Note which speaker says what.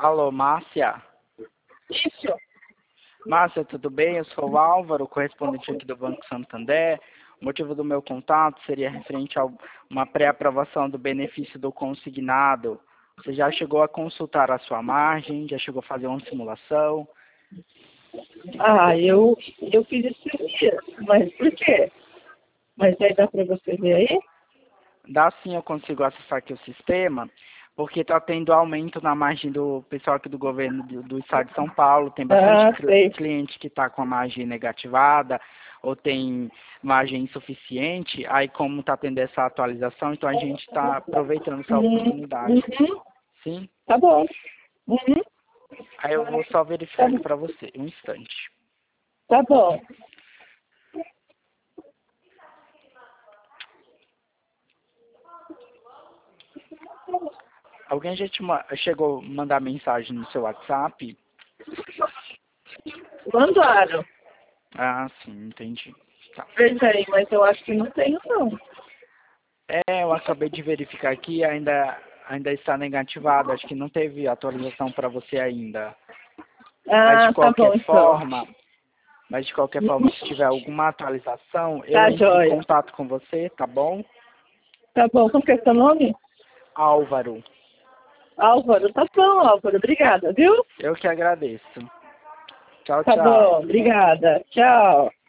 Speaker 1: Alô, Márcia?
Speaker 2: Isso.
Speaker 1: Márcia, tudo bem? Eu sou o Álvaro, correspondente aqui do Banco Santander. O motivo do meu contato seria referente a uma pré-aprovação do benefício do consignado. Você já chegou a consultar a sua margem? Já chegou a fazer uma simulação?
Speaker 2: Eu fiz esses dias, mas por quê? Mas aí dá para você ver aí?
Speaker 1: Dá sim, eu consigo acessar aqui o sistema, porque está tendo aumento na margem do pessoal aqui do governo do estado de São Paulo. Tem bastante
Speaker 2: Sei.
Speaker 1: cliente que está com a margem negativada ou tem margem insuficiente. Aí, como está tendo essa atualização, então a gente está aproveitando essa oportunidade.
Speaker 2: Uhum.
Speaker 1: Sim?
Speaker 2: Tá bom. Uhum.
Speaker 1: Aí eu vou só verificar aqui para você, um instante.
Speaker 2: Tá bom.
Speaker 1: Alguém já chegou a mandar mensagem no seu WhatsApp?
Speaker 2: Mandaram.
Speaker 1: Ah, sim, entendi. Tá.
Speaker 2: Veja aí, mas eu acho que não tenho, não.
Speaker 1: Eu acabei de verificar aqui, ainda está negativado. Acho que não teve atualização para você ainda.
Speaker 2: Tá bom, então.
Speaker 1: Mas de qualquer forma, se tiver alguma atualização, eu
Speaker 2: Tá,
Speaker 1: entro em
Speaker 2: joia.
Speaker 1: contato com você, tá bom?
Speaker 2: Tá bom. Como que é seu nome?
Speaker 1: Álvaro,
Speaker 2: Álvaro. Tá bom, Álvaro. Obrigada, viu?
Speaker 1: eu que agradeço. Tchau,
Speaker 2: Tá bom.
Speaker 1: tchau.
Speaker 2: Obrigada. Tchau.